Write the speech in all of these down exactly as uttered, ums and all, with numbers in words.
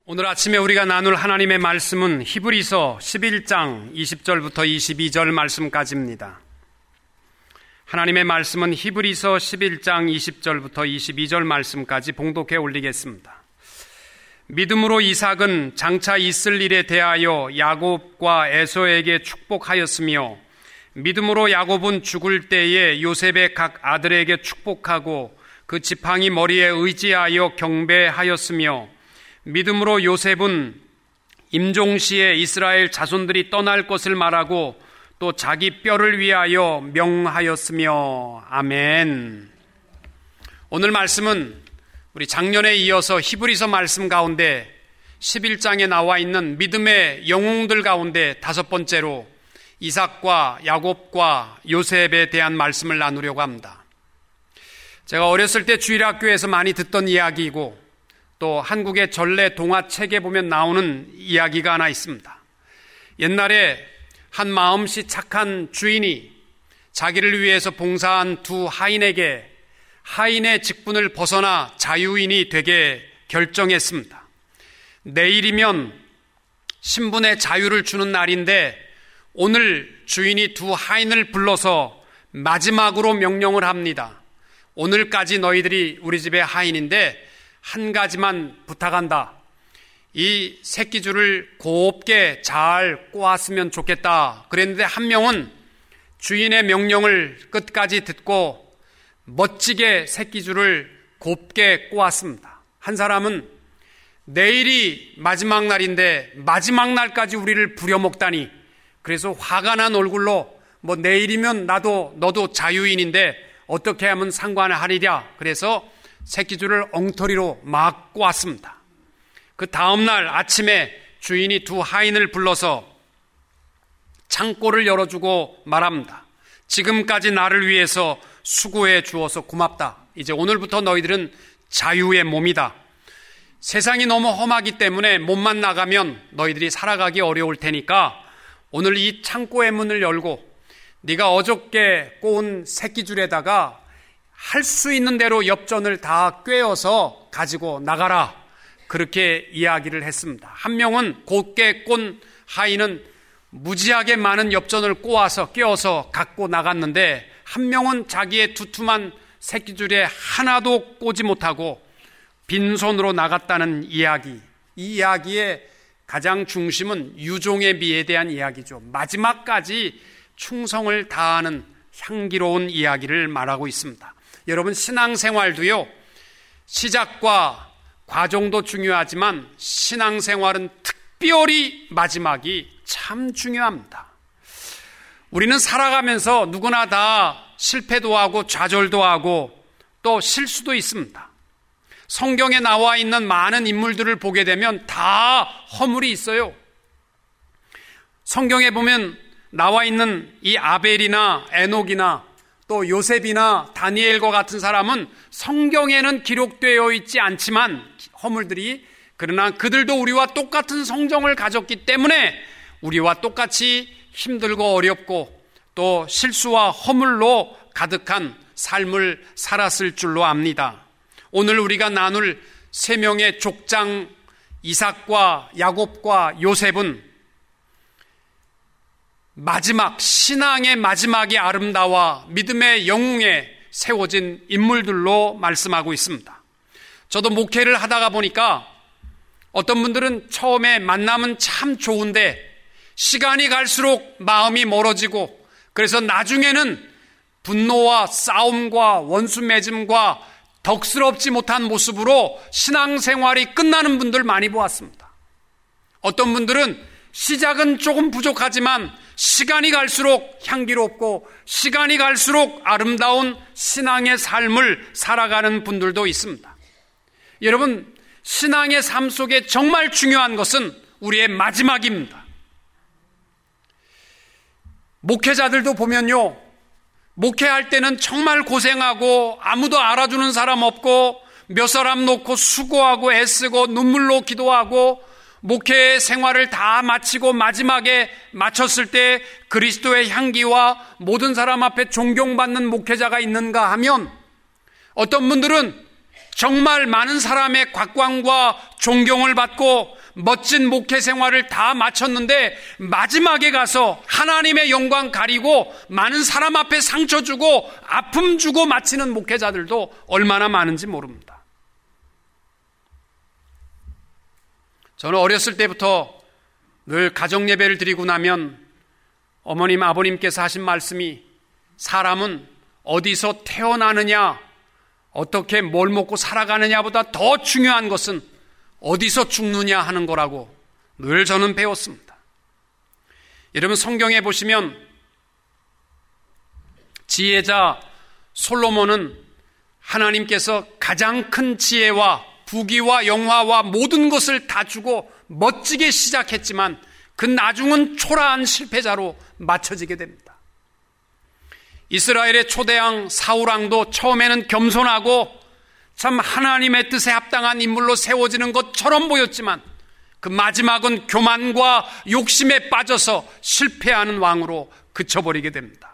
오늘 아침에 우리가 나눌 하나님의 말씀은 히브리서 십일 장 이십 절부터 이십이 절 말씀까지입니다. 하나님의 말씀은 히브리서 십일 장 이십 절부터 이십이 절 말씀까지 봉독해 올리겠습니다. 믿음으로 이삭은 장차 있을 일에 대하여 야곱과 에서에게 축복하였으며, 믿음으로 야곱은 죽을 때에 요셉의 각 아들에게 축복하고 그 지팡이 머리에 의지하여 경배하였으며, 믿음으로 요셉은 임종시에 이스라엘 자손들이 떠날 것을 말하고 또 자기 뼈를 위하여 명하였으며. 아멘. 오늘 말씀은 우리 작년에 이어서 히브리서 말씀 가운데 십일 장에 나와 있는 믿음의 영웅들 가운데 다섯 번째로 이삭과 야곱과 요셉에 대한 말씀을 나누려고 합니다. 제가 어렸을 때 주일학교에서 많이 듣던 이야기이고 또 한국의 전래 동화책에 보면 나오는 이야기가 하나 있습니다. 옛날에 한 마음씨 착한 주인이 자기를 위해서 봉사한 두 하인에게 하인의 직분을 벗어나 자유인이 되게 결정했습니다. 내일이면 신분의 자유를 주는 날인데 오늘 주인이 두 하인을 불러서 마지막으로 명령을 합니다. 오늘까지 너희들이 우리 집의 하인인데 한 가지만 부탁한다. 이 새끼줄을 곱게 잘 꼬았으면 좋겠다. 그랬는데 한 명은 주인의 명령을 끝까지 듣고 멋지게 새끼줄을 곱게 꼬았습니다. 한 사람은 내일이 마지막 날인데 마지막 날까지 우리를 부려먹다니, 그래서 화가 난 얼굴로 뭐 내일이면 나도 너도 자유인인데 어떻게 하면 상관을 하리랴. 그래서 새끼줄을 엉터리로 막 꼬았습니다. 그 다음날 아침에 주인이 두 하인을 불러서 창고를 열어주고 말합니다. 지금까지 나를 위해서 수고해 주어서 고맙다. 이제 오늘부터 너희들은 자유의 몸이다. 세상이 너무 험하기 때문에 몸만 나가면 너희들이 살아가기 어려울 테니까 오늘 이 창고의 문을 열고 네가 어저께 꼬은 새끼줄에다가 할 수 있는 대로 엽전을 다 꿰어서 가지고 나가라. 그렇게 이야기를 했습니다. 한 명은 곱게 꼰 하인은 무지하게 많은 엽전을 꼬아서 꿰어서 갖고 나갔는데, 한 명은 자기의 두툼한 새끼줄에 하나도 꼬지 못하고 빈손으로 나갔다는 이야기. 이 이야기의 가장 중심은 유종의 미에 대한 이야기죠. 마지막까지 충성을 다하는 향기로운 이야기를 말하고 있습니다. 여러분, 신앙생활도요, 시작과 과정도 중요하지만 신앙생활은 특별히 마지막이 참 중요합니다. 우리는 살아가면서 누구나 다 실패도 하고 좌절도 하고 또 실수도 있습니다. 성경에 나와 있는 많은 인물들을 보게 되면 다 허물이 있어요. 성경에 보면 나와 있는 이 아벨이나 에녹이나 또 요셉이나 다니엘과 같은 사람은 성경에는 기록되어 있지 않지만 허물들이, 그러나 그들도 우리와 똑같은 성정을 가졌기 때문에 우리와 똑같이 힘들고 어렵고 또 실수와 허물로 가득한 삶을 살았을 줄로 압니다. 오늘 우리가 나눌 세 명의 족장 이삭과 야곱과 요셉은 마지막, 신앙의 마지막이 아름다워 믿음의 영웅에 세워진 인물들로 말씀하고 있습니다. 저도 목회를 하다가 보니까 어떤 분들은 처음에 만나면 참 좋은데 시간이 갈수록 마음이 멀어지고, 그래서 나중에는 분노와 싸움과 원수 맺음과 덕스럽지 못한 모습으로 신앙생활이 끝나는 분들 많이 보았습니다. 어떤 분들은 시작은 조금 부족하지만 시간이 갈수록 향기롭고 시간이 갈수록 아름다운 신앙의 삶을 살아가는 분들도 있습니다. 여러분, 신앙의 삶 속에 정말 중요한 것은 우리의 마지막입니다. 목회자들도 보면요, 목회할 때는 정말 고생하고 아무도 알아주는 사람 없고 몇 사람 놓고 수고하고 애쓰고 눈물로 기도하고 목회 생활을 다 마치고 마지막에 마쳤을 때 그리스도의 향기와 모든 사람 앞에 존경받는 목회자가 있는가 하면, 어떤 분들은 정말 많은 사람의 곽광과 존경을 받고 멋진 목회 생활을 다 마쳤는데 마지막에 가서 하나님의 영광 가리고 많은 사람 앞에 상처 주고 아픔 주고 마치는 목회자들도 얼마나 많은지 모릅니다. 저는 어렸을 때부터 늘 가정 예배를 드리고 나면 어머님 아버님께서 하신 말씀이 사람은 어디서 태어나느냐, 어떻게 뭘 먹고 살아가느냐보다 더 중요한 것은 어디서 죽느냐 하는 거라고 늘 저는 배웠습니다. 여러분 성경에 보시면 지혜자 솔로몬은 하나님께서 가장 큰 지혜와 부귀와 영화와 모든 것을 다 주고 멋지게 시작했지만 그 나중은 초라한 실패자로 맞춰지게 됩니다. 이스라엘의 초대왕 사울왕도 처음에는 겸손하고 참 하나님의 뜻에 합당한 인물로 세워지는 것처럼 보였지만 그 마지막은 교만과 욕심에 빠져서 실패하는 왕으로 그쳐버리게 됩니다.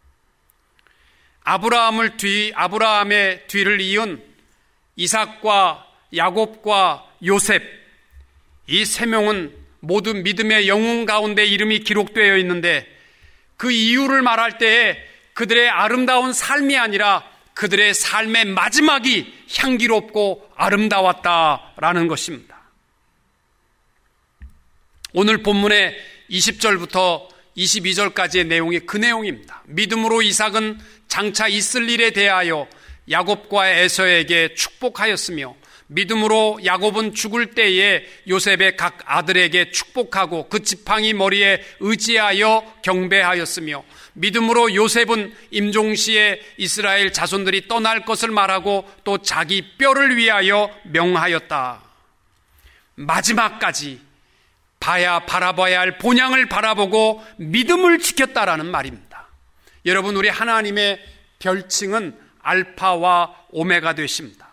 아브라함을 뒤, 아브라함의 뒤를 이은 이삭과 야곱과 요셉, 이 세 명은 모두 믿음의 영웅 가운데 이름이 기록되어 있는데 그 이유를 말할 때에 그들의 아름다운 삶이 아니라 그들의 삶의 마지막이 향기롭고 아름다웠다라는 것입니다. 오늘 본문의 이십 절부터 이십이 절까지의 내용이 그 내용입니다. 믿음으로 이삭은 장차 있을 일에 대하여 야곱과 에서에게 축복하였으며 믿음으로 야곱은 죽을 때에 요셉의 각 아들에게 축복하고 그 지팡이 머리에 의지하여 경배하였으며 믿음으로 요셉은 임종시에 이스라엘 자손들이 떠날 것을 말하고 또 자기 뼈를 위하여 명하였다. 마지막까지 봐야 바라봐야 할 본향을 바라보고 믿음을 지켰다라는 말입니다. 여러분, 우리 하나님의 별칭은 알파와 오메가 되십니다.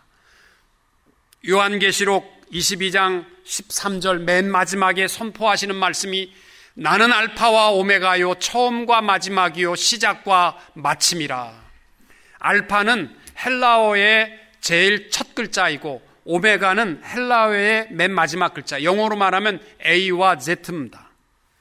요한계시록 이십이 장 십삼 절 맨 마지막에 선포하시는 말씀이 나는 알파와 오메가요 처음과 마지막이요 시작과 마침이라. 알파는 헬라어의 제일 첫 글자이고 오메가는 헬라어의 맨 마지막 글자, 영어로 말하면 A와 Z입니다.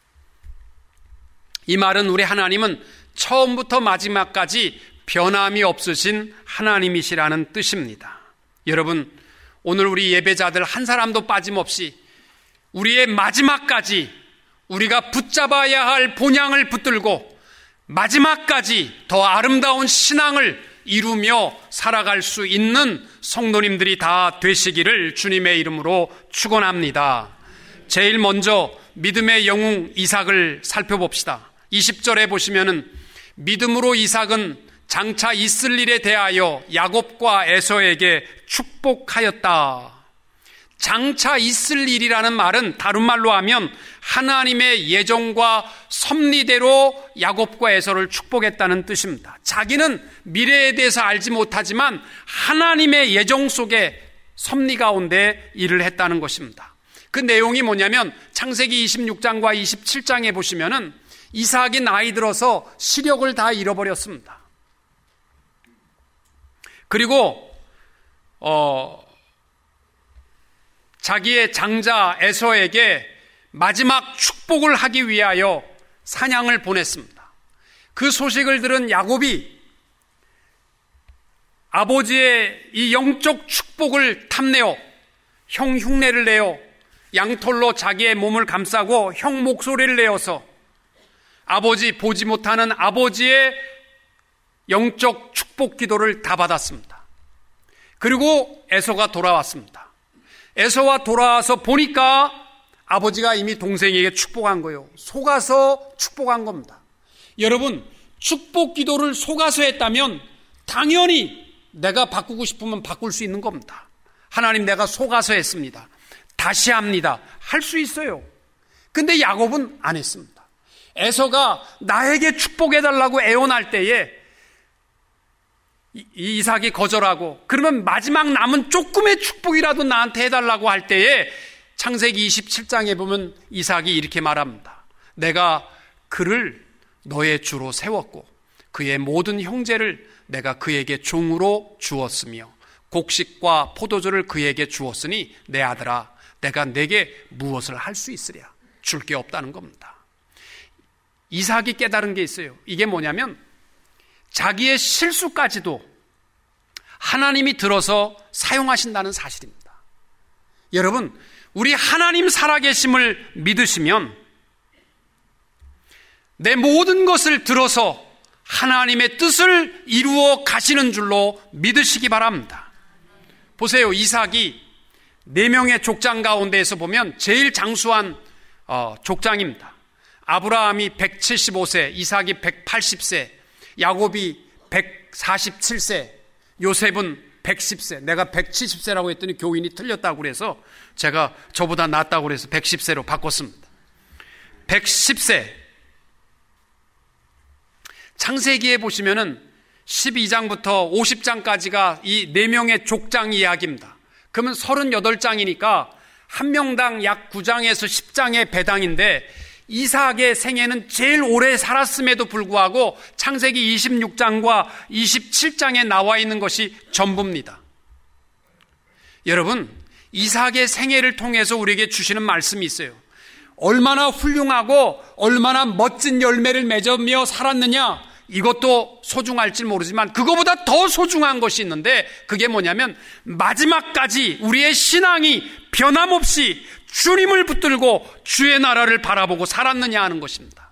이 말은 우리 하나님은 처음부터 마지막까지 변함이 없으신 하나님이시라는 뜻입니다. 여러분, 오늘 우리 예배자들 한 사람도 빠짐없이 우리의 마지막까지 우리가 붙잡아야 할 본향을 붙들고 마지막까지 더 아름다운 신앙을 이루며 살아갈 수 있는 성도님들이 다 되시기를 주님의 이름으로 축원합니다. 제일 먼저 믿음의 영웅 이삭을 살펴봅시다. 이십 절에 보시면은 믿음으로 이삭은 장차 있을 일에 대하여 야곱과 에서에게 축복하였다. 장차 있을 일이라는 말은 다른 말로 하면 하나님의 예정과 섭리대로 야곱과 에서를 축복했다는 뜻입니다. 자기는 미래에 대해서 알지 못하지만 하나님의 예정 속에 섭리 가운데 일을 했다는 것입니다. 그 내용이 뭐냐면 창세기 이십육 장과 이십칠 장에 보시면은 이삭이 나이 들어서 시력을 다 잃어버렸습니다. 그리고 어, 자기의 장자 에서에게 마지막 축복을 하기 위하여 사냥을 보냈습니다. 그 소식을 들은 야곱이 아버지의 이 영적 축복을 탐내어 형 흉내를 내어 양털로 자기의 몸을 감싸고 형 목소리를 내어서 아버지 보지 못하는 아버지의 영적 축복 기도를 다 받았습니다. 그리고 에서가 돌아왔습니다. 에서와 돌아와서 보니까 아버지가 이미 동생에게 축복한 거예요. 속아서 축복한 겁니다. 여러분, 축복 기도를 속아서 했다면 당연히 내가 바꾸고 싶으면 바꿀 수 있는 겁니다. 하나님, 내가 속아서 했습니다. 다시 합니다. 할 수 있어요. 근데 야곱은 안 했습니다. 에서가 나에게 축복해달라고 애원할 때에 이삭이 거절하고 그러면 마지막 남은 조금의 축복이라도 나한테 해달라고 할 때에 창세기 이십칠 장에 보면 이삭이 이렇게 말합니다. 내가 그를 너의 주로 세웠고 그의 모든 형제를 내가 그에게 종으로 주었으며 곡식과 포도주를 그에게 주었으니 내 아들아 내가 내게 무엇을 할 수 있으랴? 줄 게 없다는 겁니다. 이삭이 깨달은 게 있어요. 이게 뭐냐면 자기의 실수까지도 하나님이 들어서 사용하신다는 사실입니다. 여러분, 우리 하나님 살아계심을 믿으시면 내 모든 것을 들어서 하나님의 뜻을 이루어 가시는 줄로 믿으시기 바랍니다. 보세요. 이삭이 네 명의 족장 가운데에서 보면 제일 장수한 어, 족장입니다. 아브라함이 백칠십오 세, 이삭이 백팔십 세, 야곱이 백사십칠 세, 요셉은 백십 세. 내가 백칠십 세라고 했더니 교인이 틀렸다고 그래서 제가 저보다 낫다고 그래서 백십 세로 바꿨습니다. 백십 세. 창세기에 보시면은 십이 장부터 오십 장까지가 이 네 명의 족장 이야기입니다. 그러면 서른여덟 장이니까 한 명당 약 구 장에서 십 장의 배당인데 이삭의 생애는 제일 오래 살았음에도 불구하고 창세기 이십육 장과 이십칠 장에 나와 있는 것이 전부입니다. 여러분, 이삭의 생애를 통해서 우리에게 주시는 말씀이 있어요. 얼마나 훌륭하고 얼마나 멋진 열매를 맺으며 살았느냐, 이것도 소중할지 모르지만 그거보다 더 소중한 것이 있는데 그게 뭐냐면 마지막까지 우리의 신앙이 변함없이 주님을 붙들고 주의 나라를 바라보고 살았느냐 하는 것입니다.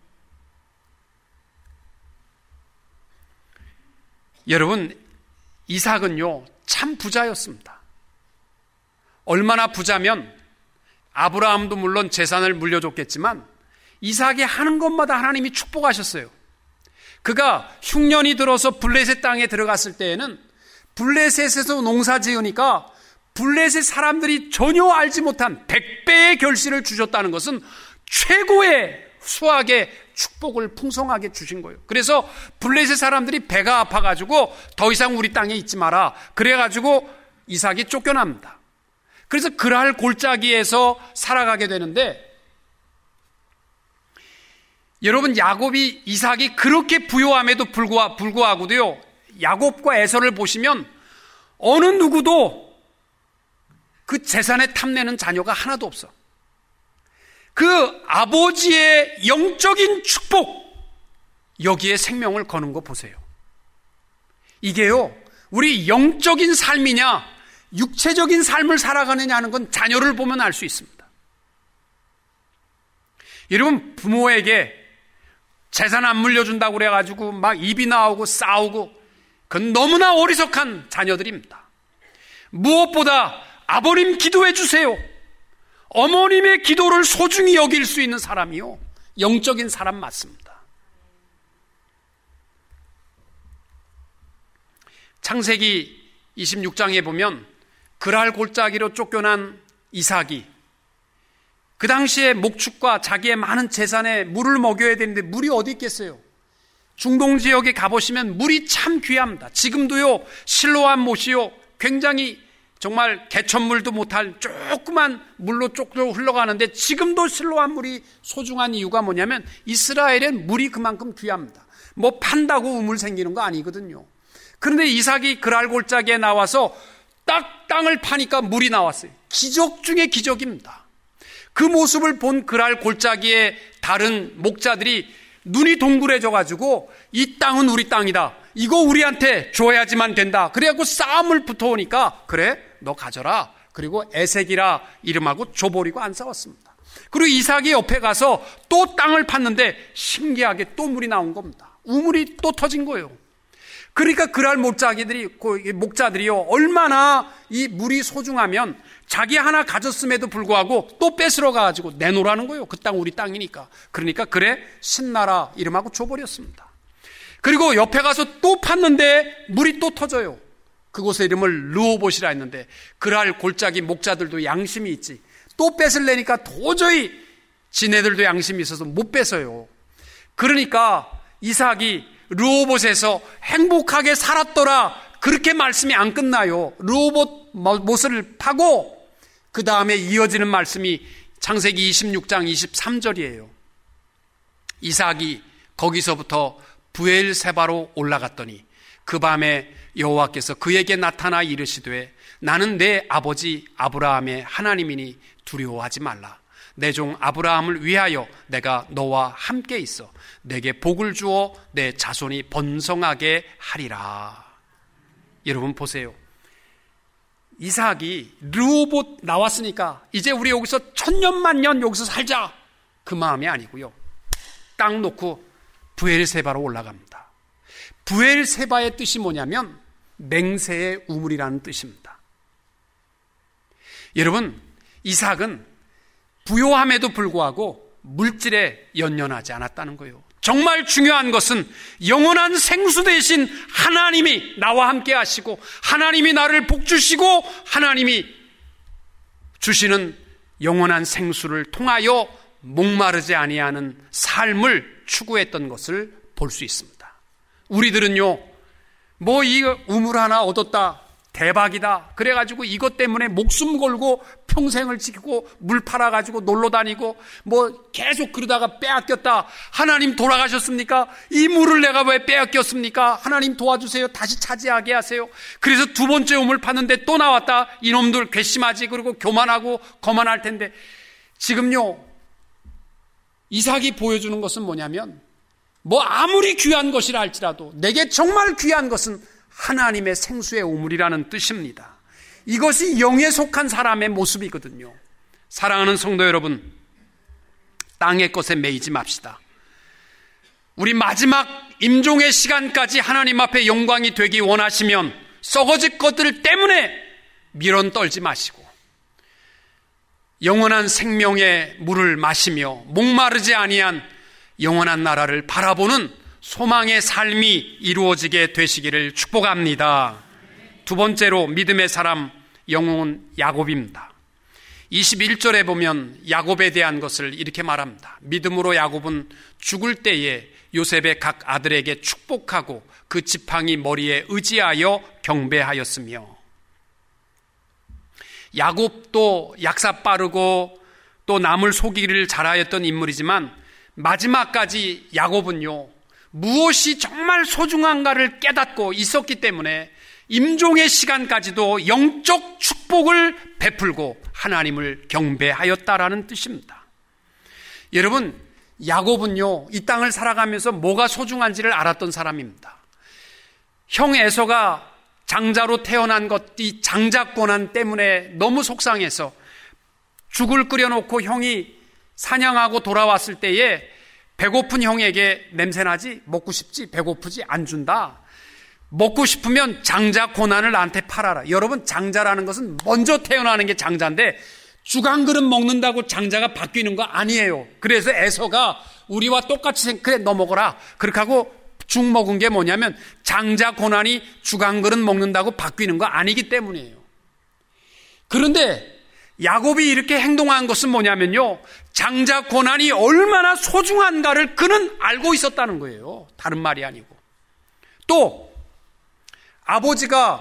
여러분, 이삭은요 참 부자였습니다. 얼마나 부자면 아브라함도 물론 재산을 물려줬겠지만 이삭이 하는 것마다 하나님이 축복하셨어요. 그가 흉년이 들어서 블레셋 땅에 들어갔을 때에는 블레셋에서 농사 지으니까 블레셋 사람들이 전혀 알지 못한 백 배의 결실을 주셨다는 것은 최고의 수확의 축복을 풍성하게 주신 거예요. 그래서 블레셋 사람들이 배가 아파가지고 더 이상 우리 땅에 있지 마라, 그래가지고 이삭이 쫓겨납니다. 그래서 그랄 골짜기에서 살아가게 되는데, 여러분, 야곱이 이삭이 그렇게 부요함에도 불구하, 불구하고도요 야곱과 에서를 보시면 어느 누구도 그 재산에 탐내는 자녀가 하나도 없어. 그 아버지의 영적인 축복, 여기에 생명을 거는 거 보세요. 이게요 우리 영적인 삶이냐 육체적인 삶을 살아가느냐 하는 건 자녀를 보면 알 수 있습니다. 여러분, 부모에게 재산 안 물려준다고 그래가지고 막 입이 나오고 싸우고, 그건 너무나 어리석한 자녀들입니다. 무엇보다 아버님 기도해 주세요, 어머님의 기도를 소중히 여길 수 있는 사람이요 영적인 사람 맞습니다. 창세기 이십육 장에 보면 그랄 골짜기로 쫓겨난 이삭이 그 당시에 목축과 자기의 많은 재산에 물을 먹여야 되는데 물이 어디 있겠어요? 중동 지역에 가보시면 물이 참 귀합니다. 지금도요 실로암 못이요 굉장히 정말 개천물도 못할 조그만 물로 쪽으로 흘러가는데 지금도 실로암 물이 소중한 이유가 뭐냐면 이스라엘엔 물이 그만큼 귀합니다. 뭐 판다고 우물 생기는 거 아니거든요. 그런데 이삭이 그랄 골짜기에 나와서 딱 땅을 파니까 물이 나왔어요. 기적 중에 기적입니다. 그 모습을 본 그랄 골짜기의 다른 목자들이 눈이 동그래져 가지고 이 땅은 우리 땅이다, 이거 우리한테 줘야지만 된다, 그래갖고 싸움을 붙어오니까 그래 너 가져라, 그리고 에색이라 이름하고 줘버리고 안 싸웠습니다. 그리고 이삭이 옆에 가서 또 땅을 팠는데 신기하게 또 물이 나온 겁니다. 우물이 또 터진 거예요. 그러니까 그랄 목자들이, 목자들이요 얼마나 이 물이 소중하면 자기 하나 가졌음에도 불구하고 또 뺏으러 가가지고 내놓으라는 거예요. 그 땅 우리 땅이니까. 그러니까 그래 신나라 이름하고 줘버렸습니다. 그리고 옆에 가서 또 팠는데 물이 또 터져요. 그곳의 이름을 르호봇이라 했는데 그랄 골짜기 목자들도 양심이 있지, 또 뺏을래니까 도저히 지네들도 양심이 있어서 못 뺏어요. 그러니까 이삭이 르호봇에서 행복하게 살았더라, 그렇게 말씀이 안 끝나요. 르호봇 못을 파고 그 다음에 이어지는 말씀이 창세기 이십육 장 이십삼 절이에요. 이삭이 거기서부터 부엘세바로 올라갔더니 그 밤에 여호와께서 그에게 나타나 이르시되 나는 내 아버지 아브라함의 하나님이니 두려워하지 말라. 내 종 아브라함을 위하여 내가 너와 함께 있어 내게 복을 주어 내 자손이 번성하게 하리라. 여러분 보세요. 이삭이 르호봇 나왔으니까 이제 우리 여기서 천년만년 여기서 살자, 그 마음이 아니고요. 땅 놓고 브엘세바로 올라갑니다. 브엘세바의 뜻이 뭐냐면 맹세의 우물이라는 뜻입니다. 여러분, 이삭은 부요함에도 불구하고 물질에 연연하지 않았다는 거예요. 정말 중요한 것은 영원한 생수 되신 하나님이 나와 함께 하시고 하나님이 나를 복주시고 하나님이 주시는 영원한 생수를 통하여 목마르지 아니하는 삶을 추구했던 것을 볼 수 있습니다. 우리들은요, 뭐 이 우물 하나 얻었다, 대박이다, 그래가지고 이것 때문에 목숨 걸고 평생을 지키고 물 팔아가지고 놀러 다니고 뭐 계속 그러다가 빼앗겼다. 하나님 돌아가셨습니까? 이 물을 내가 왜 빼앗겼습니까? 하나님 도와주세요. 다시 차지하게 하세요. 그래서 두 번째 우물 팠는데 또 나왔다. 이놈들 괘씸하지. 그리고 교만하고 거만할 텐데. 지금요, 이삭이 보여주는 것은 뭐냐면, 뭐 아무리 귀한 것이라 할지라도 내게 정말 귀한 것은 하나님의 생수의 우물이라는 뜻입니다. 이것이 영에 속한 사람의 모습이거든요. 사랑하는 성도 여러분, 땅의 것에 매이지 맙시다. 우리 마지막 임종의 시간까지 하나님 앞에 영광이 되기 원하시면 썩어질 것들 때문에 미련 떨지 마시고 영원한 생명의 물을 마시며 목마르지 아니한 영원한 나라를 바라보는 소망의 삶이 이루어지게 되시기를 축복합니다. 두 번째로 믿음의 사람 영웅은 야곱입니다. 이십일 절에 보면 야곱에 대한 것을 이렇게 말합니다. 믿음으로 야곱은 죽을 때에 요셉의 각 아들에게 축복하고 그 지팡이 머리에 의지하여 경배하였으며, 야곱도 약사 빠르고 또 남을 속이기를 잘하였던 인물이지만 마지막까지 야곱은요, 무엇이 정말 소중한가를 깨닫고 있었기 때문에 임종의 시간까지도 영적 축복을 베풀고 하나님을 경배하였다라는 뜻입니다. 여러분, 야곱은요, 이 땅을 살아가면서 뭐가 소중한지를 알았던 사람입니다. 형 에서가 장자로 태어난 것, 이 장자 권한 때문에 너무 속상해서 죽을 끓여놓고 형이 사냥하고 돌아왔을 때에 배고픈 형에게 냄새나지? 먹고 싶지? 배고프지? 안 준다. 먹고 싶으면 장자 고난을 나한테 팔아라. 여러분, 장자라는 것은 먼저 태어나는 게 장자인데 죽 한 그릇 먹는다고 장자가 바뀌는 거 아니에요. 그래서 에서가 우리와 똑같이 생 그래 너 먹어라. 그렇게 하고 죽 먹은 게 뭐냐면 장자 고난이 죽 한 그릇 먹는다고 바뀌는 거 아니기 때문이에요. 그런데 야곱이 이렇게 행동한 것은 뭐냐면요, 장자 고난이 얼마나 소중한가를 그는 알고 있었다는 거예요. 다른 말이 아니고. 또 아버지가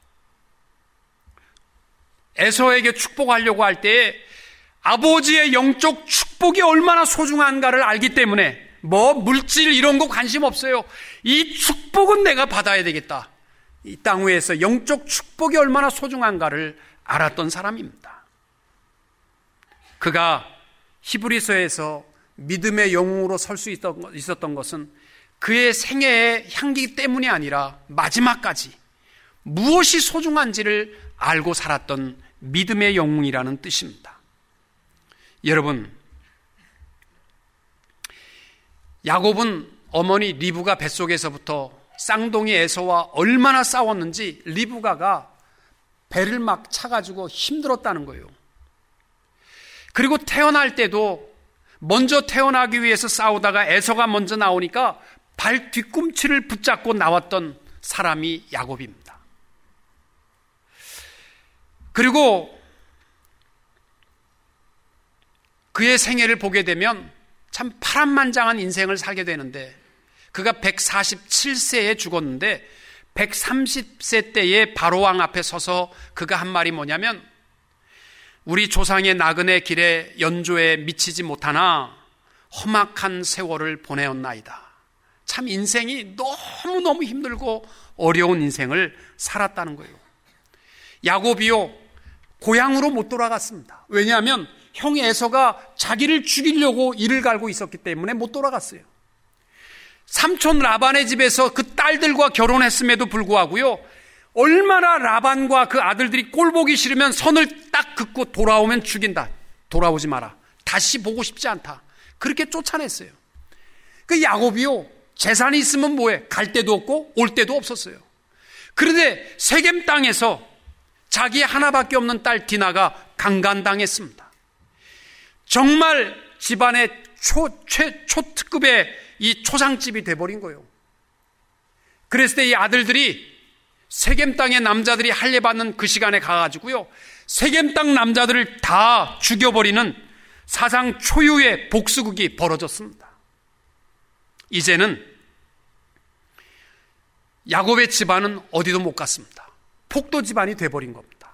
에서에게 축복하려고 할 때에 아버지의 영적 축복이 얼마나 소중한가를 알기 때문에 뭐 물질 이런 거 관심 없어요. 이 축복은 내가 받아야 되겠다. 이 땅 위에서 영적 축복이 얼마나 소중한가를 알았던 사람입니다. 그가 히브리서에서 믿음의 영웅으로 설 수 있었던 것은 그의 생애의 향기 때문이 아니라 마지막까지 무엇이 소중한지를 알고 살았던 믿음의 영웅이라는 뜻입니다. 여러분, 야곱은 어머니 리브가 뱃속에서부터 쌍둥이 에서와 얼마나 싸웠는지 리브가가 배를 막 차가지고 힘들었다는 거예요. 그리고 태어날 때도 먼저 태어나기 위해서 싸우다가 에서가 먼저 나오니까 발 뒤꿈치를 붙잡고 나왔던 사람이 야곱입니다. 그리고 그의 생애를 보게 되면 참 파란만장한 인생을 살게 되는데, 그가 백사십칠 세에 죽었는데 백삼십 세 때에 바로왕 앞에 서서 그가 한 말이 뭐냐면, 우리 조상의 나그네 길에 연조에 미치지 못하나 험악한 세월을 보내었나이다. 참 인생이 너무너무 힘들고 어려운 인생을 살았다는 거예요. 야곱이요 고향으로 못 돌아갔습니다. 왜냐하면 형 에서가 자기를 죽이려고 이를 갈고 있었기 때문에 못 돌아갔어요. 삼촌 라반의 집에서 그 딸들과 결혼했음에도 불구하고요, 얼마나 라반과 그 아들들이 꼴보기 싫으면 선을 딱 긋고 돌아오면 죽인다. 돌아오지 마라. 다시 보고 싶지 않다. 그렇게 쫓아냈어요. 그 야곱이요, 재산이 있으면 뭐해? 갈 데도 없고 올 데도 없었어요. 그런데 세겜 땅에서 자기 하나밖에 없는 딸 디나가 강간당했습니다. 정말 집안의 초, 최, 초특급의 이 초상집이 돼버린 거예요. 그랬을 때 이 아들들이 세겜 땅의 남자들이 할례받는 그 시간에 가가지고요, 세겜 땅 남자들을 다 죽여버리는 사상 초유의 복수극이 벌어졌습니다. 이제는 야곱의 집안은 어디도 못 갔습니다. 폭도 집안이 돼버린 겁니다.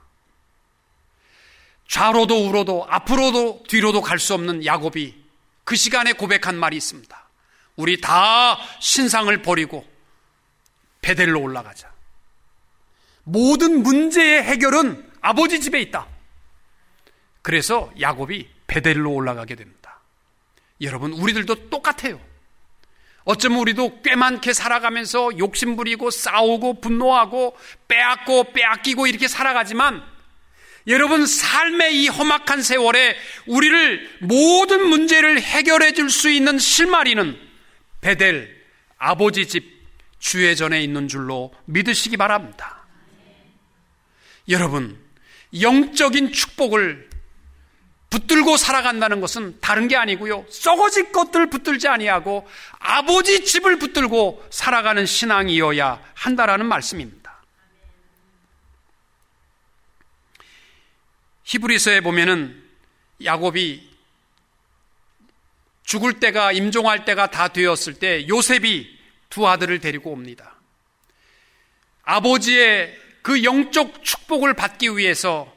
좌로도 우로도 앞으로도 뒤로도 갈 수 없는 야곱이 그 시간에 고백한 말이 있습니다. 우리 다 신상을 버리고 베델로 올라가자. 모든 문제의 해결은 아버지 집에 있다. 그래서 야곱이 베델로 올라가게 됩니다. 여러분, 우리들도 똑같아요. 어쩌면 우리도 꽤 많게 살아가면서 욕심부리고 싸우고 분노하고 빼앗고 빼앗기고 이렇게 살아가지만, 여러분, 삶의 이 험악한 세월에 우리를 모든 문제를 해결해 줄 수 있는 실마리는 베델, 아버지 집, 주회전에 있는 줄로 믿으시기 바랍니다. 여러분, 영적인 축복을 붙들고 살아간다는 것은 다른 게 아니고요, 썩어질 것들 붙들지 아니하고 아버지 집을 붙들고 살아가는 신앙이어야 한다라는 말씀입니다. 히브리서에 보면은 야곱이 죽을 때가, 임종할 때가 다 되었을 때 요셉이 두 아들을 데리고 옵니다. 아버지의 그 영적 축복을 받기 위해서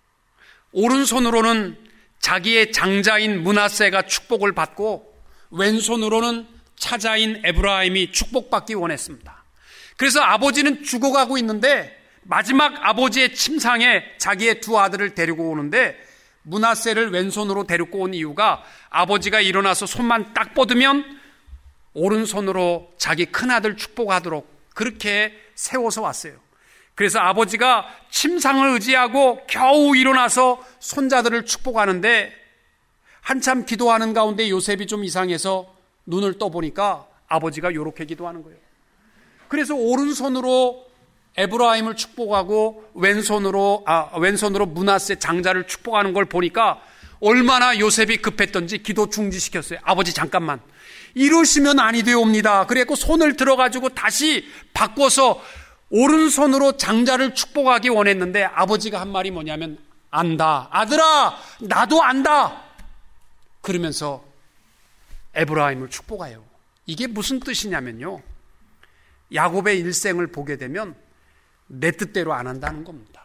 오른손으로는 자기의 장자인 므낫세가 축복을 받고 왼손으로는 차자인 에브라임이 축복받기 원했습니다. 그래서 아버지는 죽어가고 있는데 마지막 아버지의 침상에 자기의 두 아들을 데리고 오는데, 므낫세를 왼손으로 데리고 온 이유가 아버지가 일어나서 손만 딱 뻗으면 오른손으로 자기 큰아들 축복하도록 그렇게 세워서 왔어요. 그래서 아버지가 침상을 의지하고 겨우 일어나서 손자들을 축복하는데, 한참 기도하는 가운데 요셉이 좀 이상해서 눈을 떠보니까 아버지가 이렇게 기도하는 거예요. 그래서 오른손으로 에브라임을 축복하고 왼손으로 아 왼손으로 므낫세 장자를 축복하는 걸 보니까 얼마나 요셉이 급했던지 기도 중지시켰어요. 아버지 잠깐만, 이러시면 아니 되옵니다. 그래갖고 손을 들어가지고 다시 바꿔서 오른손으로 장자를 축복하기 원했는데, 아버지가 한 말이 뭐냐면, 안다, 아들아, 나도 안다, 그러면서 에브라임을 축복해요. 이게 무슨 뜻이냐면요, 야곱의 일생을 보게 되면 내 뜻대로 안 한다는 겁니다.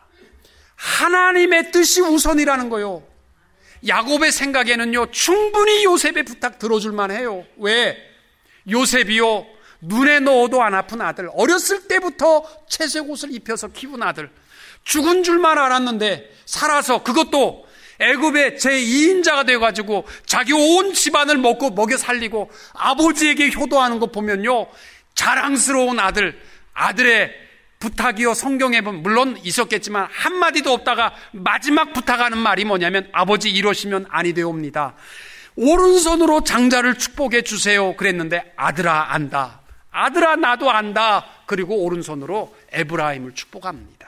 하나님의 뜻이 우선이라는 거요. 야곱의 생각에는요, 충분히 요셉의 부탁 들어줄만 해요. 왜? 요셉이요, 눈에 넣어도 안 아픈 아들, 어렸을 때부터 채색 옷을 입혀서 키운 아들, 죽은 줄만 알았는데 살아서, 그것도 애굽의 제이인자가 되어가지고 자기 온 집안을 먹고 먹여 살리고 아버지에게 효도하는 거 보면요, 자랑스러운 아들, 아들의 부탁이요, 성경에 보면 물론 있었겠지만 한마디도 없다가 마지막 부탁하는 말이 뭐냐면, 아버지 이러시면 아니 되옵니다. 오른손으로 장자를 축복해 주세요 그랬는데, 아들아 안다, 아들아 나도 안다, 그리고 오른손으로 에브라임을 축복합니다.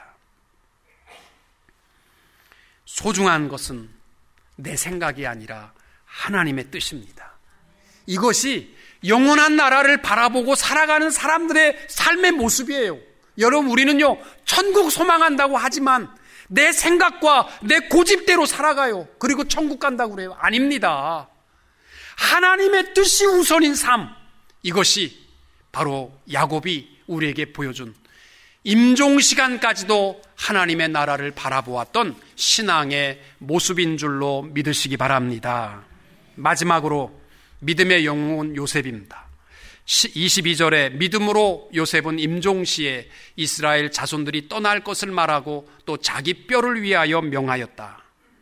소중한 것은 내 생각이 아니라 하나님의 뜻입니다. 이것이 영원한 나라를 바라보고 살아가는 사람들의 삶의 모습이에요. 여러분, 우리는요, 천국 소망한다고 하지만 내 생각과 내 고집대로 살아가요. 그리고 천국 간다고 그래요. 아닙니다. 하나님의 뜻이 우선인 삶, 이것이 바로 야곱이 우리에게 보여준 임종시간까지도 하나님의 나라를 바라보았던 신앙의 모습인 줄로 믿으시기 바랍니다. 마지막으로 믿음의 영웅은 요셉입니다. 이십이 절에 믿음으로 요셉은 임종시에 이스라엘 자손들이 떠날 것을 말하고 또 자기 뼈를 위하여 명하였다.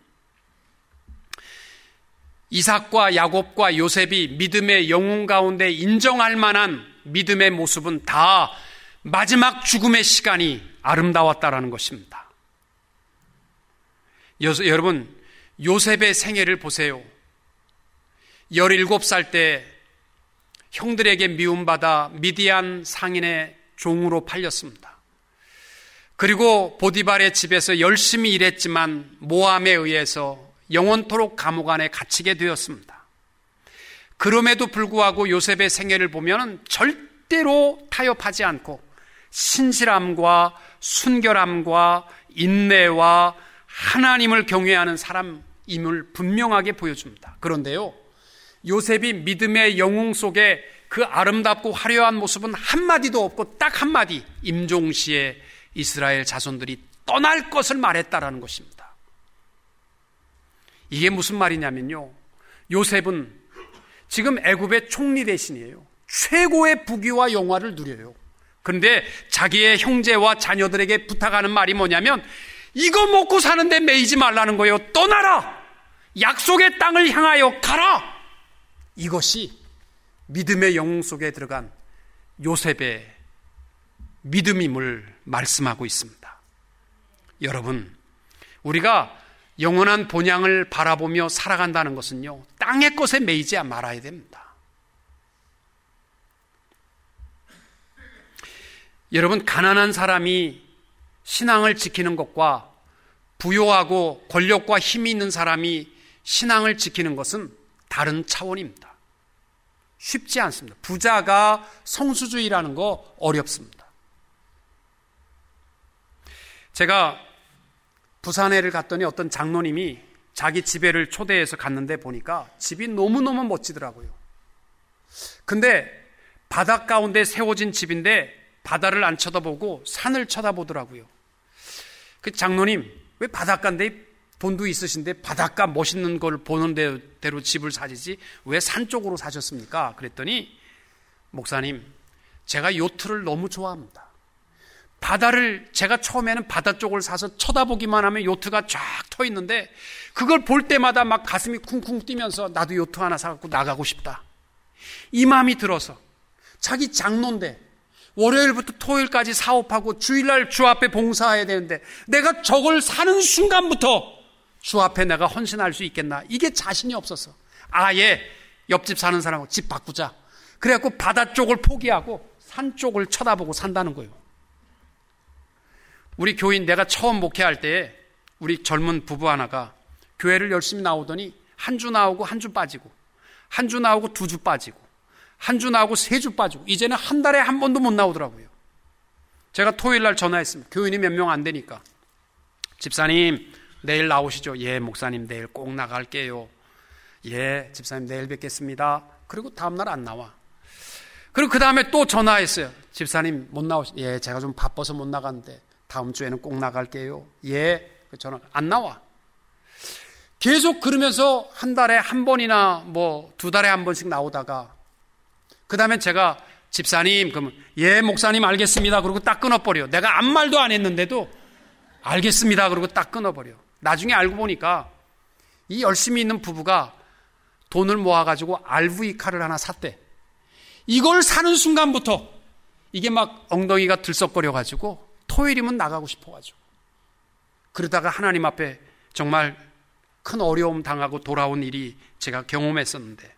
이삭과 야곱과 요셉이 믿음의 영웅 가운데 인정할 만한 믿음의 모습은 다 마지막 죽음의 시간이 아름다웠다라는 것입니다. 여, 여러분, 요셉의 생애를 보세요. 열일곱 살 때 형들에게 미움받아 미디안 상인의 종으로 팔렸습니다. 그리고 보디발의 집에서 열심히 일했지만 모함에 의해서 영원토록 감옥 안에 갇히게 되었습니다. 그럼에도 불구하고 요셉의 생애를 보면 절대로 타협하지 않고 신실함과 순결함과 인내와 하나님을 경외하는 사람임을 분명하게 보여줍니다. 그런데요, 요셉이 믿음의 영웅 속에 그 아름답고 화려한 모습은 한마디도 없고 딱 한마디, 임종시에 이스라엘 자손들이 떠날 것을 말했다라는 것입니다. 이게 무슨 말이냐면요, 요셉은 지금 애굽의 총리 대신이에요. 최고의 부귀와 영화를 누려요. 그런데 자기의 형제와 자녀들에게 부탁하는 말이 뭐냐면, 이거 먹고 사는데 매이지 말라는 거예요. 떠나라! 약속의 땅을 향하여 가라! 이것이 믿음의 영웅 속에 들어간 요셉의 믿음임을 말씀하고 있습니다. 여러분, 우리가 영원한 본향을 바라보며 살아간다는 것은요, 땅의 것에 매이지 말아야 됩니다. 여러분, 가난한 사람이 신앙을 지키는 것과 부요하고 권력과 힘이 있는 사람이 신앙을 지키는 것은 다른 차원입니다. 쉽지 않습니다. 부자가 성수주의라는 거 어렵습니다. 제가 부산에를 갔더니 어떤 장로님이 자기 집에를 초대해서 갔는데 보니까 집이 너무너무 멋지더라고요. 근데 바닷 가운데 세워진 집인데 바다를 안 쳐다보고 산을 쳐다보더라고요. 그 장로님, 왜 바닷가인데 돈도 있으신데 바닷가 멋있는 걸 보는 대로 집을 사시지 왜 산 쪽으로 사셨습니까? 그랬더니, 목사님, 제가 요트를 너무 좋아합니다. 바다를, 제가 처음에는 바다 쪽을 사서 쳐다보기만 하면 요트가 쫙 터 있는데 그걸 볼 때마다 막 가슴이 쿵쿵 뛰면서 나도 요트 하나 사갖고 나가고 싶다, 이 마음이 들어서, 자기 장로인데 월요일부터 토요일까지 사업하고 주일날 주 앞에 봉사해야 되는데 내가 저걸 사는 순간부터 주 앞에 내가 헌신할 수 있겠나, 이게 자신이 없어서 아예 옆집 사는 사람하고 집 바꾸자, 그래갖고 바다 쪽을 포기하고 산 쪽을 쳐다보고 산다는 거예요. 우리 교인, 내가 처음 목회할 때 우리 젊은 부부 하나가 교회를 열심히 나오더니 한 주 나오고 한 주 빠지고, 한 주 나오고 두 주 빠지고, 한 주 나오고 세 주 빠지고, 이제는 한 달에 한 번도 못 나오더라고요. 제가 토요일날 전화했습니다. 교인이 몇 명 안 되니까. 집사님, 내일 나오시죠? 예, 목사님, 내일 꼭 나갈게요. 예, 집사님, 내일 뵙겠습니다. 그리고 다음날 안 나와. 그리고 그 다음에 또 전화했어요. 집사님, 못 나오시? 예, 제가 좀 바빠서 못 나갔는데 다음 주에는 꼭 나갈게요. 예, 전화 안 나와. 계속 그러면서 한 달에 한 번이나 뭐 두 달에 한 번씩 나오다가, 그 다음에 제가 집사님, 그러면 예, 목사님 알겠습니다. 그러고 딱 끊어버려. 내가 아무 말도 안 했는데도 알겠습니다. 그러고 딱 끊어버려. 나중에 알고 보니까 이 열심히 있는 부부가 돈을 모아가지고 알브이카를 하나 샀대. 이걸 사는 순간부터 이게 막 엉덩이가 들썩거려가지고 토요일이면 나가고 싶어가지고, 그러다가 하나님 앞에 정말 큰 어려움 당하고 돌아온 일이 제가 경험했었는데,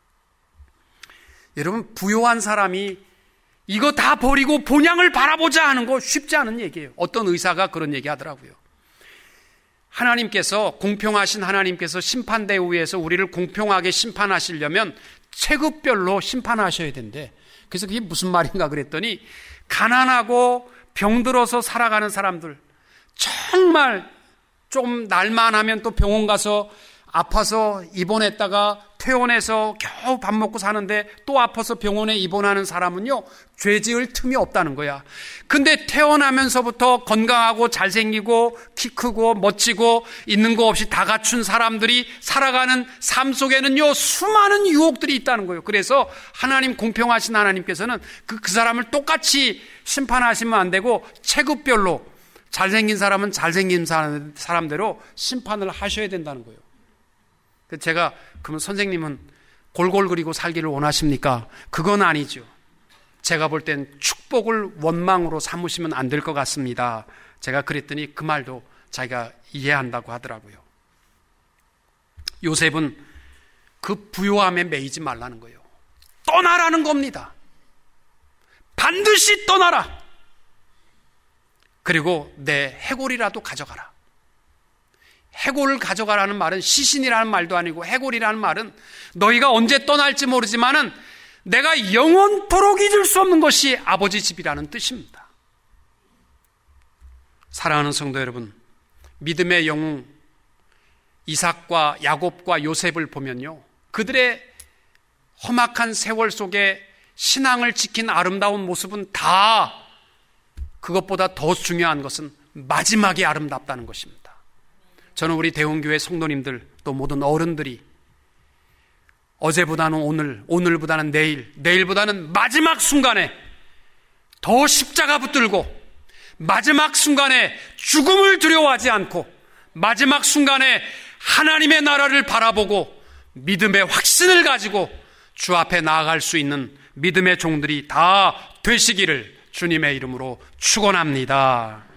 여러분, 부요한 사람이 이거 다 버리고 본향을 바라보자 하는 거 쉽지 않은 얘기예요. 어떤 의사가 그런 얘기 하더라고요. 하나님께서, 공평하신 하나님께서 심판대우에서 우리를 공평하게 심판하시려면 체급별로 심판하셔야 된대. 그래서 그게 무슨 말인가 그랬더니, 가난하고 병들어서 살아가는 사람들, 정말 좀 날만 하면 또 병원 가서 아파서 입원했다가 퇴원해서 겨우 밥 먹고 사는데 또 아파서 병원에 입원하는 사람은요, 죄 지을 틈이 없다는 거야. 근데 태어나면서부터 건강하고 잘생기고 키 크고 멋지고 있는 거 없이 다 갖춘 사람들이 살아가는 삶 속에는요, 수많은 유혹들이 있다는 거예요. 그래서 하나님, 공평하신 하나님께서는 그, 그 사람을 똑같이 심판하시면 안 되고 체급별로 잘생긴 사람은 잘생긴 사람대로 심판을 하셔야 된다는 거예요. 제가 그러면 선생님은 골골 그리고 살기를 원하십니까? 그건 아니죠. 제가 볼 땐 축복을 원망으로 삼으시면 안 될 것 같습니다. 제가 그랬더니 그 말도 자기가 이해한다고 하더라고요. 요셉은 그 부요함에 매이지 말라는 거예요. 떠나라는 겁니다. 반드시 떠나라. 그리고 내 해골이라도 가져가라. 해골을 가져가라는 말은 시신이라는 말도 아니고, 해골이라는 말은 너희가 언제 떠날지 모르지만은 내가 영원토록 잊을 수 없는 것이 아버지 집이라는 뜻입니다. 사랑하는 성도 여러분, 믿음의 영웅 이삭과 야곱과 요셉을 보면요, 그들의 험악한 세월 속에 신앙을 지킨 아름다운 모습은 다, 그것보다 더 중요한 것은 마지막이 아름답다는 것입니다. 저는 우리 대원교회 성도님들, 또 모든 어른들이 어제보다는 오늘, 오늘보다는 내일, 내일보다는 마지막 순간에 더 십자가 붙들고, 마지막 순간에 죽음을 두려워하지 않고, 마지막 순간에 하나님의 나라를 바라보고 믿음의 확신을 가지고 주 앞에 나아갈 수 있는 믿음의 종들이 다 되시기를 주님의 이름으로 축원합니다.